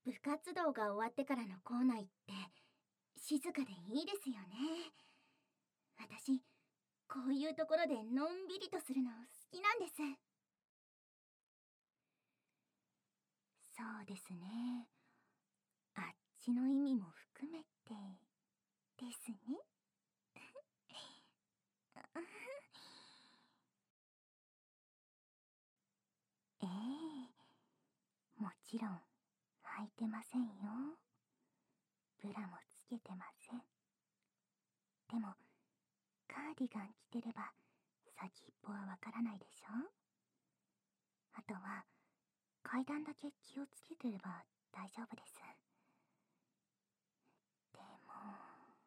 部活動が終わってからの校内って静かでいいですよね。私、こういうところでのんびりとするの好きなんです。そうですね。あっちの意味も含めてですね。ええ、もちろん履いてませんよ。ブラもつけてません。でもカーディガン着てれば先っぽはわからないでしょ。あとは階段だけ気をつけてれば大丈夫です。でも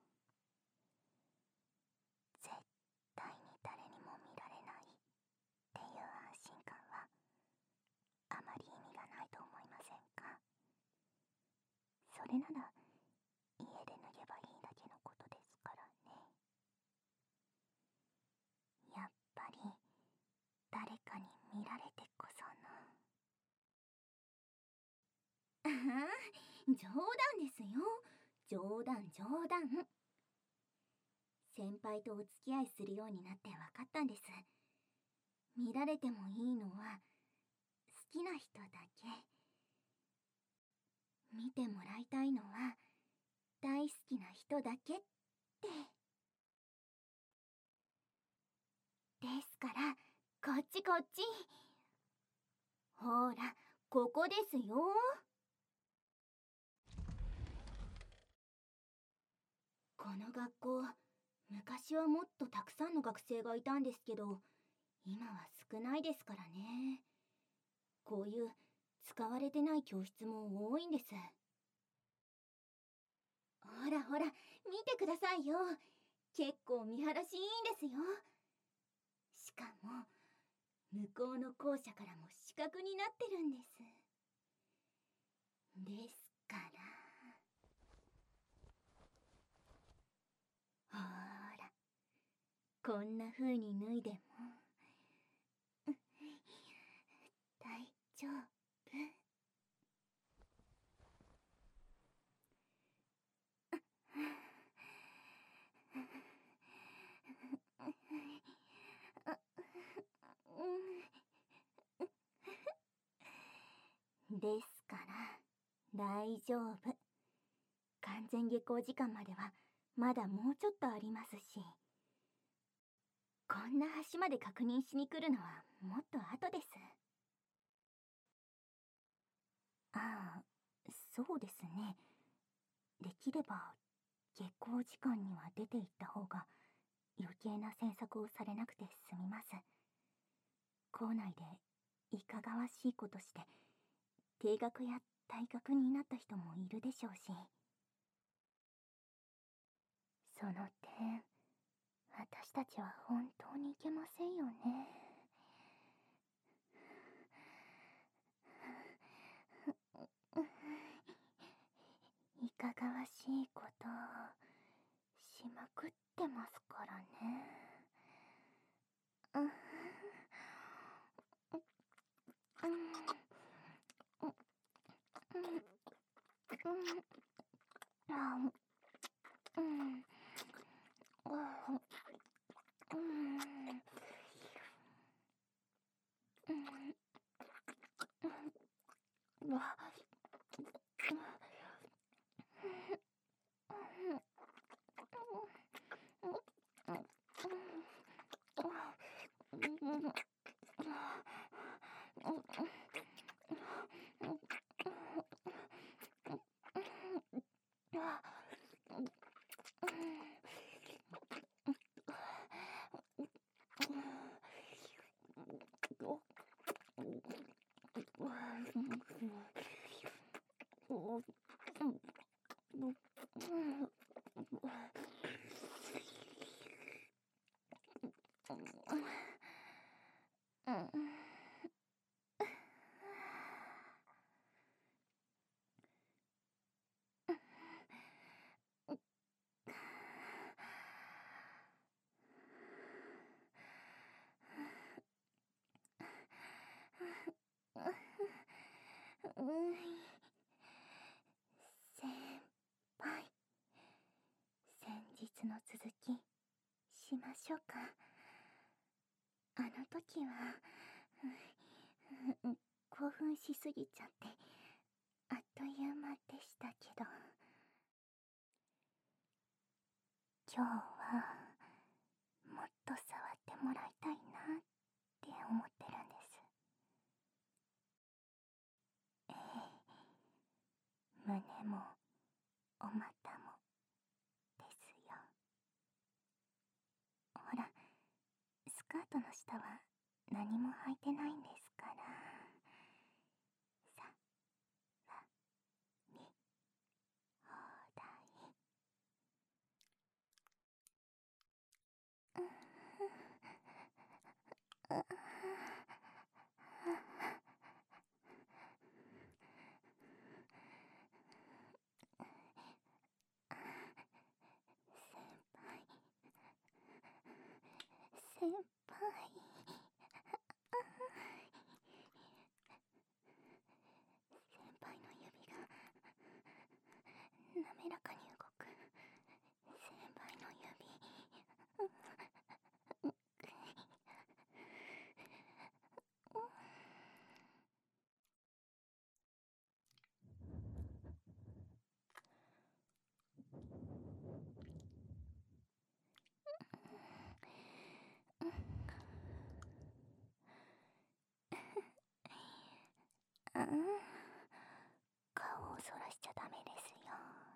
絶対に誰にも見られないっていう安心感はあまり意味がないと思いませんか？それなら家で脱げばいいだけのことですからね。やっぱり誰かに見られてこその。ああ、冗談ですよ。冗談冗談。先輩とお付き合いするようになって分かったんです。見られてもいいのは好きな人だけ。見てもらいたいのは大好きな人だけって。ですからこっちこっち。ほら、ここですよ。この学校、昔はもっとたくさんの学生がいたんですけど、今は少ないですからね。こういう使われてない教室も多いんです。ほらほら、見てくださいよ。結構見晴らしいいんですよ。しかも、向こうの校舎からも死角になってるんです。ですから。ほら、こんな風に脱いでも大丈夫。ですから大丈夫。完全下校時間まではまだもうちょっとありますし、こんな橋まで確認しに来るのはもっと後です。ああ、そうですね。できれば下校時間には出て行った方が余計な詮索をされなくて済みます。校内でいかがわしいことして停学や退学になった人もいるでしょうし。その点、私たちは本当にいけませんよね。いかがわしいことしまくってますからね。 しょうか。あの時は、興奮しすぎちゃってあっという間でしたけど、今日はもっと触ってもらいたいなって思ってるんです。ええ、胸もお股もですよ。ほら、スカートの下は何も履いてないんですから。さ、わ、み、放題。先輩、先輩の指が滑らかに動く。先輩の指、顔をそらしちゃダメですよ。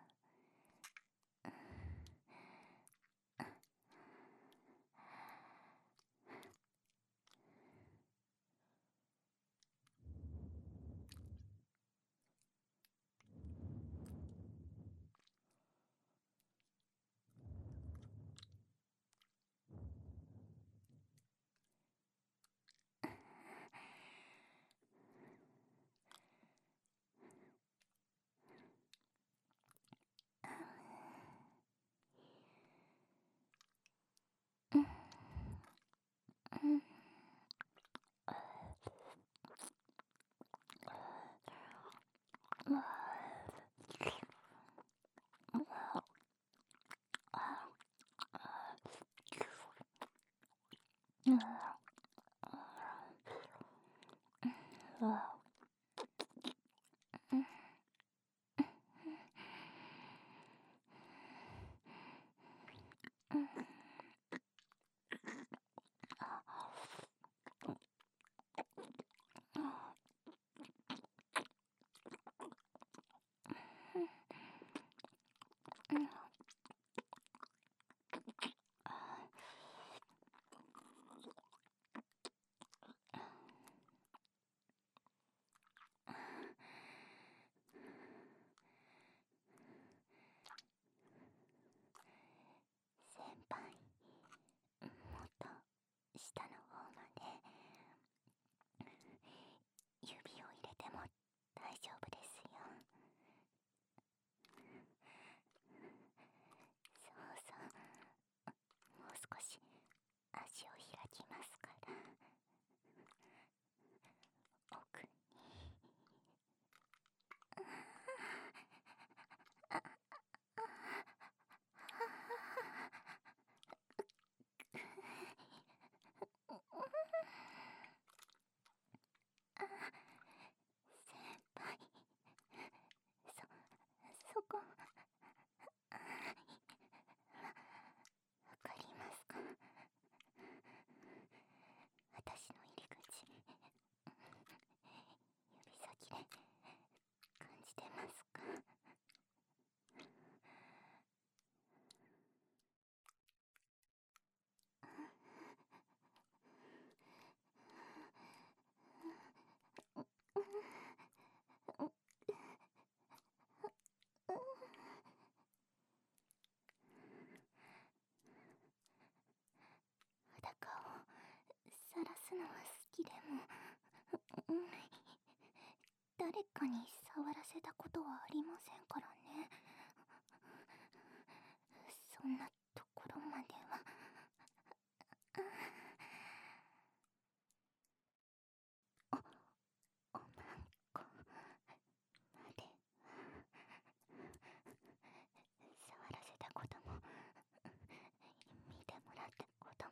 先輩、もっと下の方まで指を入れても大丈夫ですよ。そうそう、もう少し足を開きますから。奥に。先輩、そこ、わかりますか？私の入り口、指先で感じてますか？裸を晒すのは好きでも、誰かに触らせたことはありませんからね。そんなところまでは。おまんこまで触らせたことも、見てもらったことも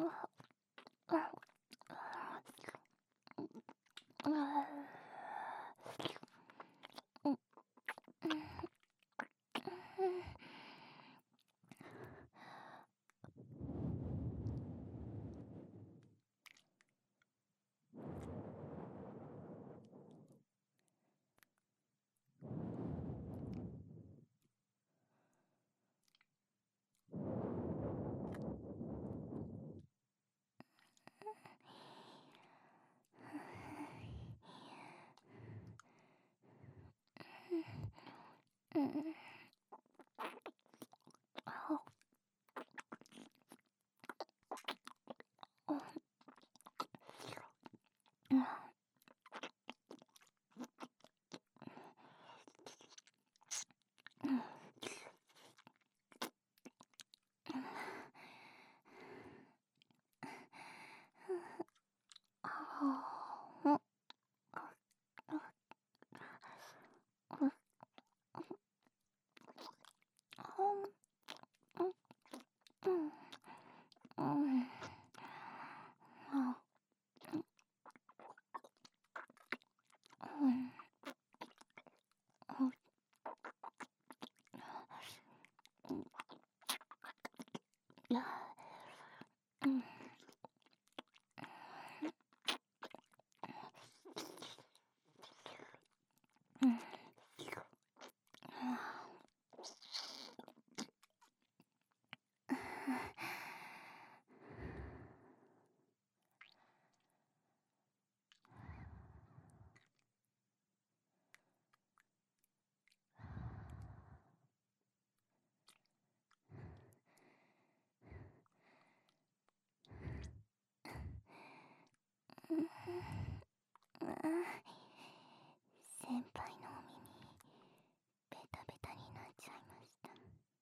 先輩のお耳ベタベタになっちゃいました。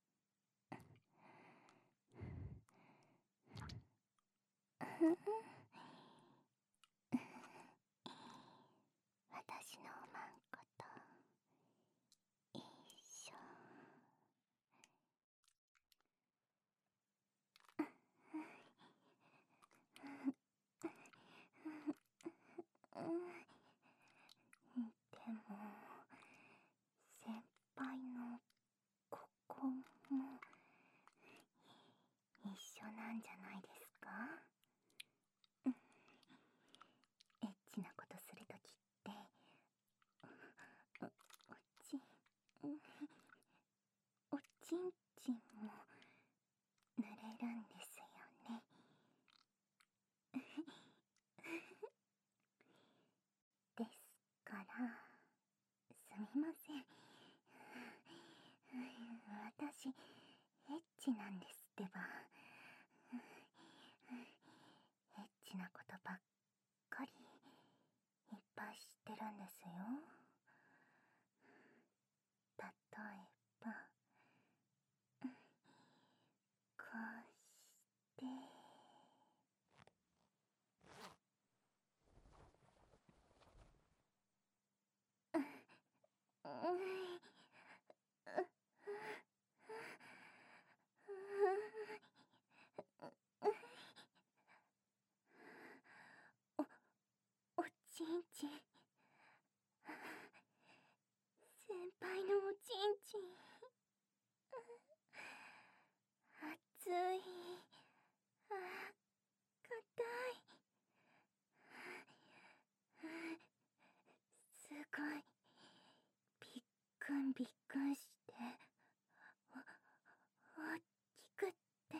私のおまんこと一緒。でも先輩のここも一緒なんじゃないですか？エッチなことするときっておちんおちんちんも濡れるんですよね。ですからすみません、私エッチなんですってば。エッチなことばっかりいっぱい知ってるんですよ。例えばこうしておおちんちん、先輩のおちんちん熱い、あ、硬い、すごいびっくんびっくんして大きくって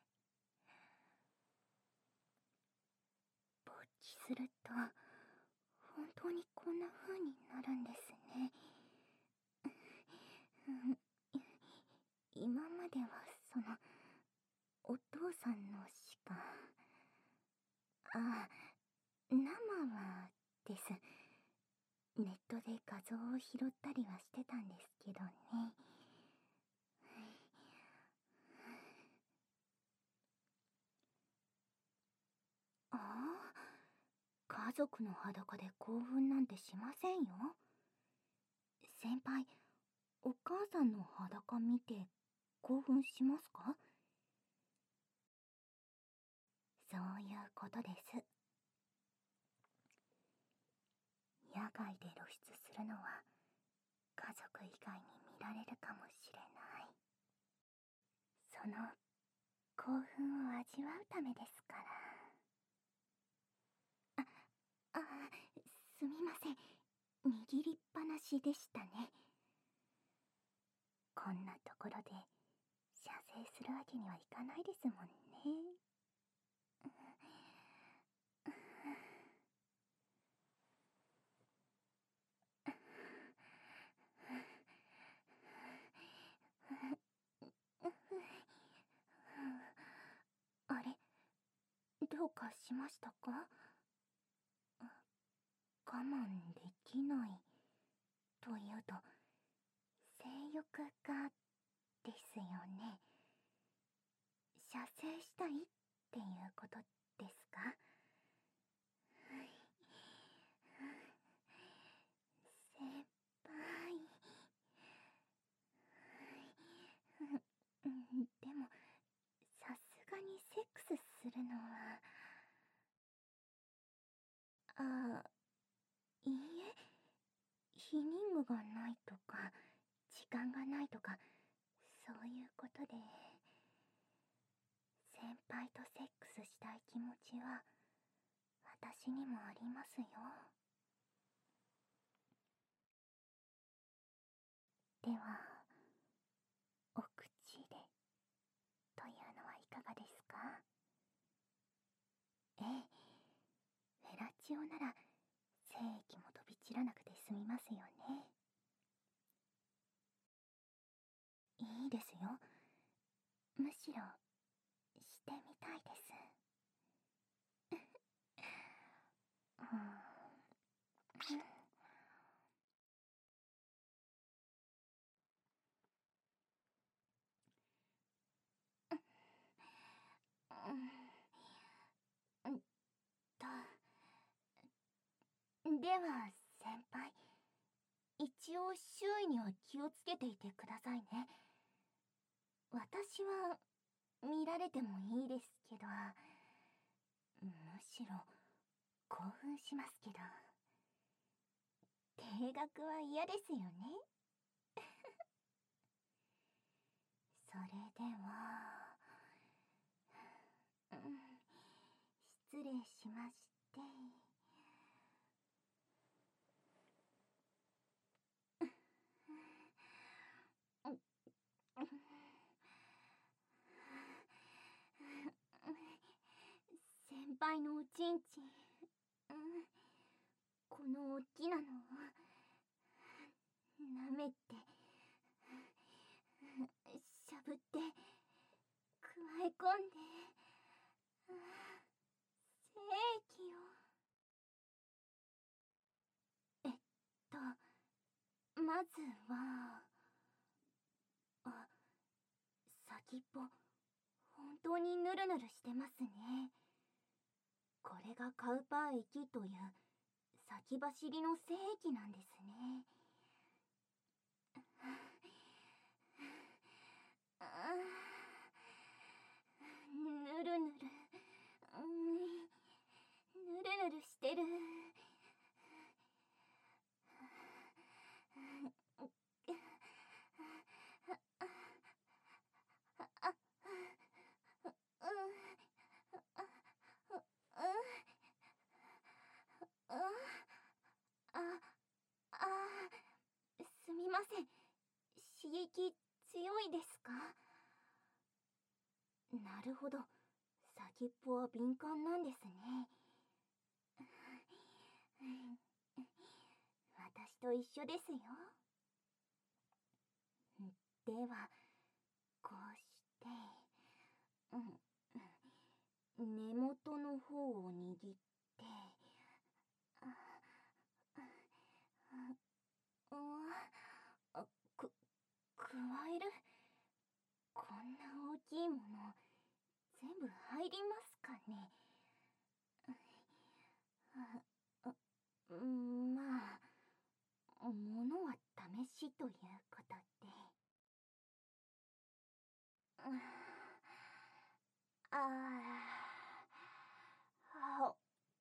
勃起すると本当にこんな風になるんですね。今まではお父さんのしか、あ、生はです。ネットで画像を拾ったりはしてたんですけどね。ああ、家族の裸で興奮なんてしませんよ。先輩、お母さんの裸見て興奮しますか？ そういうことです。野外で露出するのは家族以外に見られるかもしれない。その興奮を味わうためですから。すみません。握りっぱなしでしたね。こんなところで射精するわけにはいかないですもんね。あれ、どうかしましたか？我慢できないというと、性欲がですよね。射精したいっていうことですか？先輩。でも、さすがにセックスするのは。いいえ、避妊具がないとか、時間がないとか、そういうことで。先輩とセックスしたい気持ちは、私にもありますよ。では、お口で、というのはいかがですか？ええ、フェラチオなら、精液も飛び散らなくて済みますよね。いいですよ。むしろ、してみたいです。うんと、では、先輩。一応周囲には気をつけていてくださいね。私は見られてもいいですけど、むしろ興奮しますけど。定額は嫌ですよね。それでは、失礼しまして。先輩のおちんちん、この大きなのを舐めて、しゃぶって、くわえ込んで、精液を。まずは、先っぽ、本当にヌルヌルしてますね。これがカウパー液という先走りの精液なんですね。ぬるぬる、ぬるぬるしてる。すみません。刺激強いですか？なるほど。先っぽは敏感なんですね。私と一緒ですよ。では、こうして、根元の方を握って、く、加える？こんな大きいもの、全部入りますかね？まあ、ものは試しということで。ああ、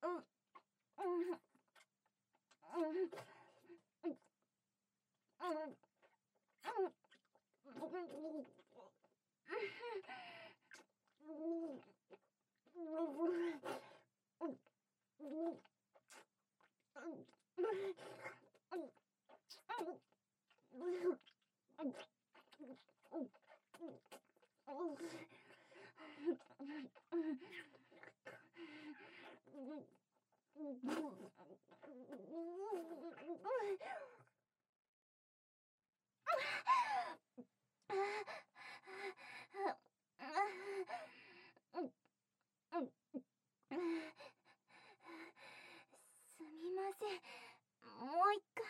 すみません。もう一回。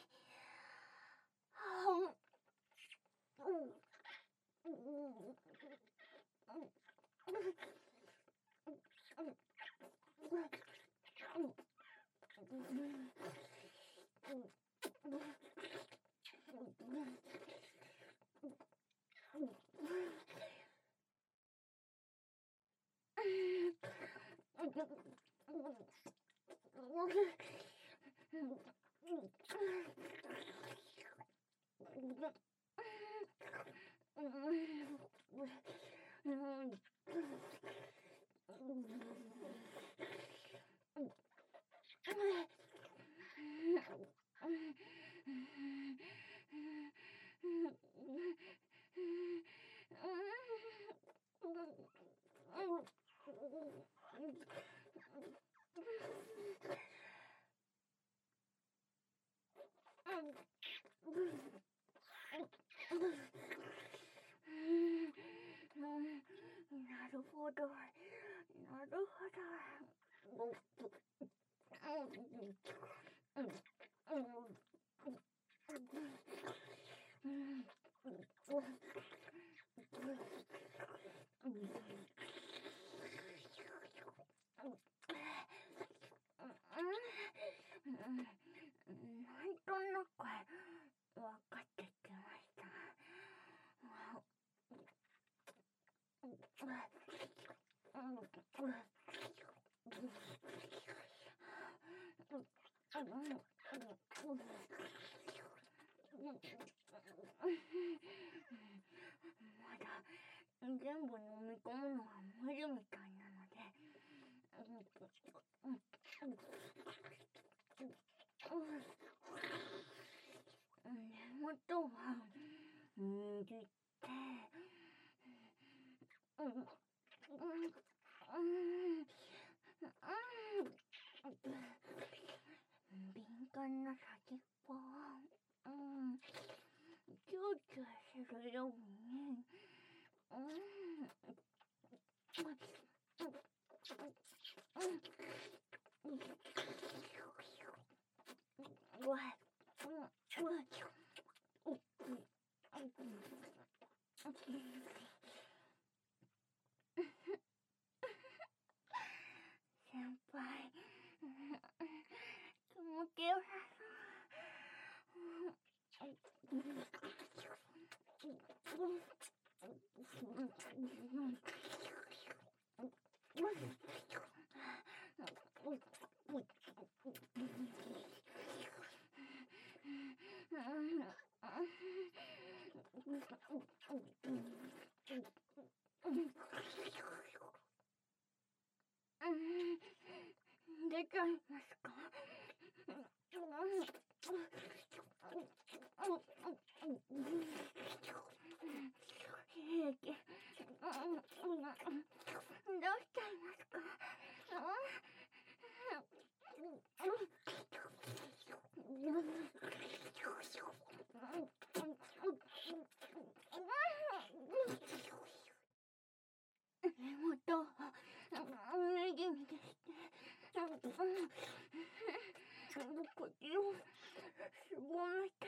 なるほど。なるほど。なんとなく分かってきました。まだ全部飲み込むのは無理みたいなので、根元は握って、敏感な先っぽをキューキューするように、先輩、気持ちよさそう。出ちゃいますか？平気。どうしちゃいますか？根元を右にして、こっちをすぼめて、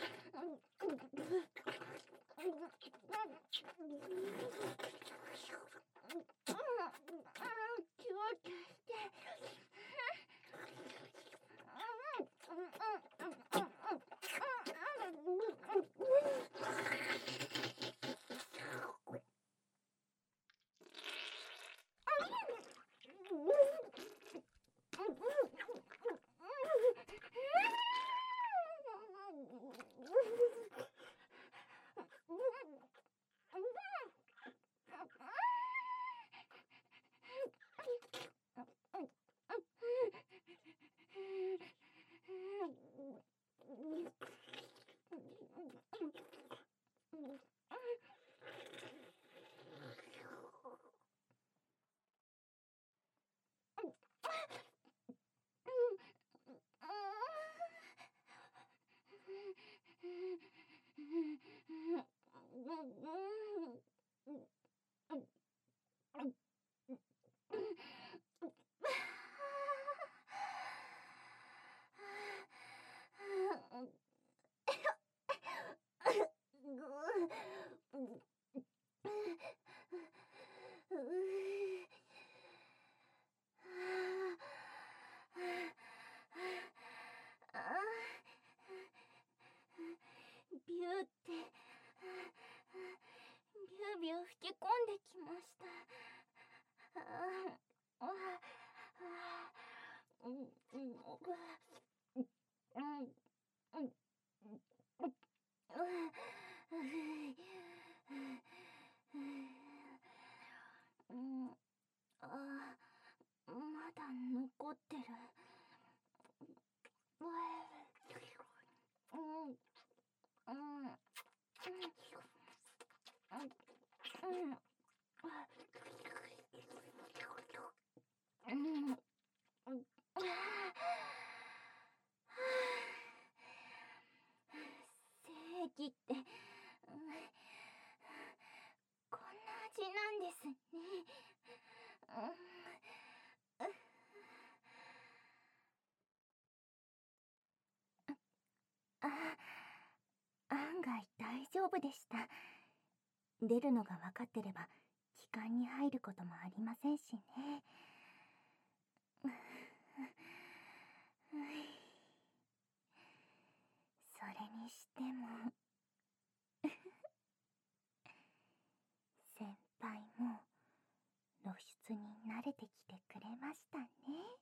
キューキューして、 け込んできました。まだ残ってる。正義って、こんな味なんですね。案外大丈夫でした。出るのが分かってれば気管に入ることもありませんしね。それにしても先輩も露出に慣れてきてくれましたね。